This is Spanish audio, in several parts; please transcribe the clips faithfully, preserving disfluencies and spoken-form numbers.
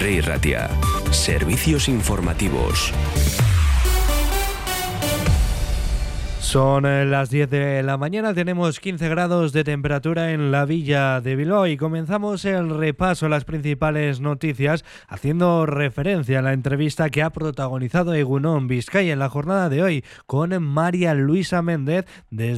Vive Ratia. Servicios informativos. Son las diez de la mañana, tenemos quince grados de temperatura en la villa de Bilbao y comenzamos el repaso a las principales noticias haciendo referencia a la entrevista que ha protagonizado Egunon Vizcaya en la jornada de hoy con María Luisa Méndez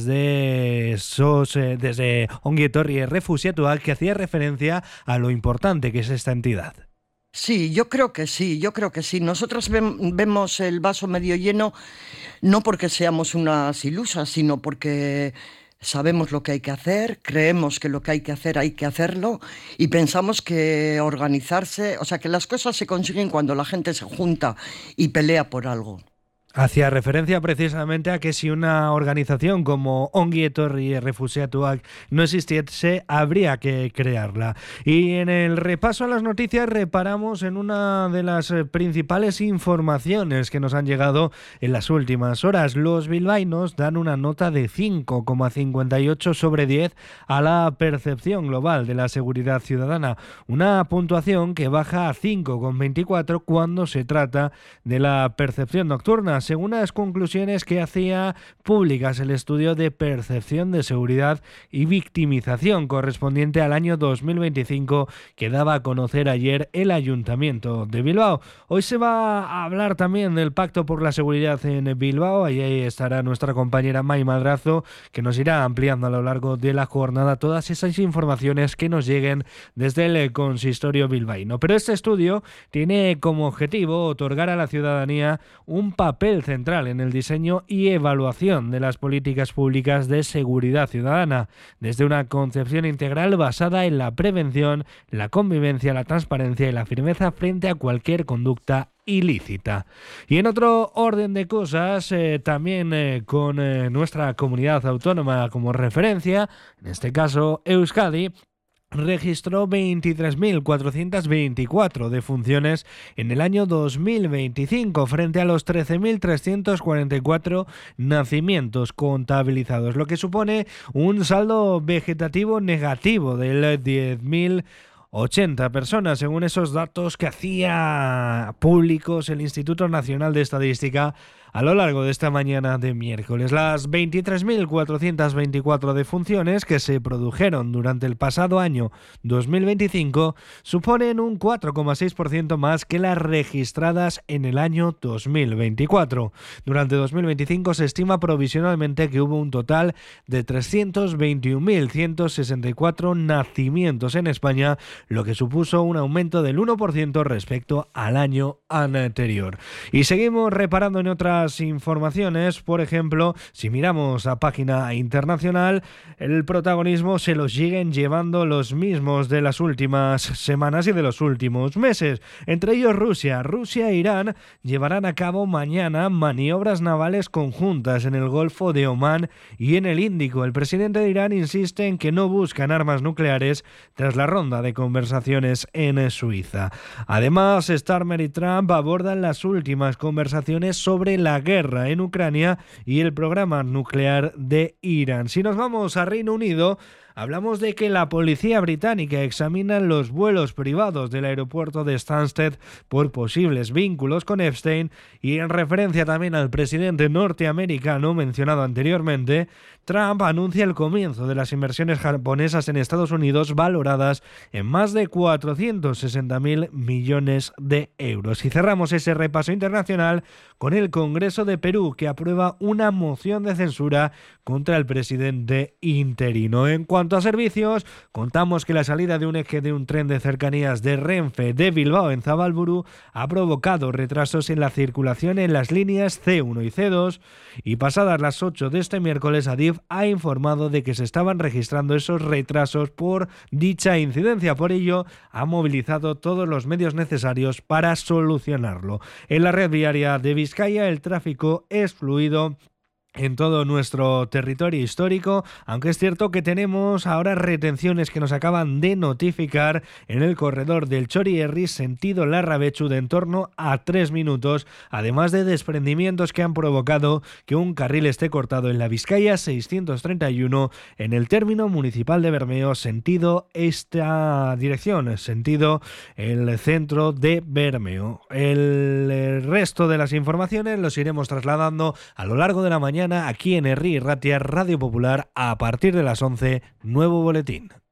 desde, SOS, desde Ongi Etorri Errefuxiatuak, que hacía referencia a lo importante que es esta entidad. Sí, yo creo que sí, yo creo que sí. Nosotros vemos el vaso medio lleno no porque seamos unas ilusas, sino porque sabemos lo que hay que hacer, creemos que lo que hay que hacer hay que hacerlo y pensamos que organizarse, o sea, que las cosas se consiguen cuando la gente se junta y pelea por algo. Hacía referencia precisamente a que si una organización como Ongi Etorri Errefuxiatuak no existiese, habría que crearla. Y en el repaso a las noticias reparamos en una de las principales informaciones que nos han llegado en las últimas horas. Los bilbaínos dan una nota de cinco coma cincuenta y ocho sobre diez a la percepción global de la seguridad ciudadana, una puntuación que baja a cinco coma veinticuatro cuando se trata de la percepción nocturna, según las conclusiones que hacía públicas el estudio de percepción de seguridad y victimización correspondiente al año dos mil veinticinco que daba a conocer ayer el Ayuntamiento de Bilbao. Hoy se va a hablar también del Pacto por la Seguridad en Bilbao. Ahí estará nuestra compañera Mai Madrazo, que nos irá ampliando a lo largo de la jornada todas esas informaciones que nos lleguen desde el consistorio bilbaíno. Pero este estudio tiene como objetivo otorgar a la ciudadanía un papel central en el diseño y evaluación de las políticas públicas de seguridad ciudadana, desde una concepción integral basada en la prevención, la convivencia, la transparencia y la firmeza frente a cualquier conducta ilícita. Y en otro orden de cosas, eh, también eh, con eh, nuestra comunidad autónoma como referencia, en este caso Euskadi, registró veintitrés mil cuatrocientas veinticuatro defunciones en el año dos mil veinticinco frente a los trece mil trescientos cuarenta y cuatro nacimientos contabilizados, lo que supone un saldo vegetativo negativo del diez mil ochenta personas, según esos datos que hacía públicos el Instituto Nacional de Estadística a lo largo de esta mañana de miércoles. Las veintitrés mil cuatrocientas veinticuatro defunciones que se produjeron durante el pasado año dos mil veinticinco suponen un cuatro coma seis por ciento más que las registradas en el año dos mil veinticuatro. Durante dos mil veinticinco se estima provisionalmente que hubo un total de trescientos veintiún mil ciento sesenta y cuatro nacimientos en España, lo que supuso un aumento del uno por ciento respecto al año anterior. Y seguimos reparando en otras informaciones. Por ejemplo, si miramos a página internacional, el protagonismo se lo siguen llevando los mismos de las últimas semanas y de los últimos meses. Entre ellos Rusia. Rusia e Irán llevarán a cabo mañana maniobras navales conjuntas en el Golfo de Omán y en el Índico. El presidente de Irán insiste en que no buscan armas nucleares tras la ronda de conversaciones en Suiza. Además, Starmer y Trump abordan las últimas conversaciones sobre la guerra en Ucrania y el programa nuclear de Irán. Si nos vamos a Reino Unido, hablamos de que la policía británica examina los vuelos privados del aeropuerto de Stansted por posibles vínculos con Epstein, y en referencia también al presidente norteamericano mencionado anteriormente, Trump anuncia el comienzo de las inversiones japonesas en Estados Unidos valoradas en más de cuatrocientos sesenta mil millones de euros. Y cerramos ese repaso internacional con el Congreso de Perú, que aprueba una moción de censura contra el presidente interino. En cuanto a servicios, contamos que la salida de un eje de un tren de cercanías de Renfe de Bilbao en Zabalburu ha provocado retrasos en la circulación en las líneas ce uno y ce dos, y pasadas las ocho de este miércoles, Adif ha informado de que se estaban registrando esos retrasos por dicha incidencia. Por ello, ha movilizado todos los medios necesarios para solucionarlo. En la red viaria de Vizcaya, el tráfico es fluido en todo nuestro territorio histórico, aunque es cierto que tenemos ahora retenciones que nos acaban de notificar en el corredor del Txorierri sentido Larrabechu de en torno a tres minutos, además de desprendimientos que han provocado que un carril esté cortado en la Vizcaya seiscientos treinta y uno en el término municipal de Bermeo, sentido esta dirección, sentido el centro de Bermeo. El resto de las informaciones los iremos trasladando a lo largo de la mañana aquí en Herri Ratia, Radio Popular, a partir de las once, nuevo boletín.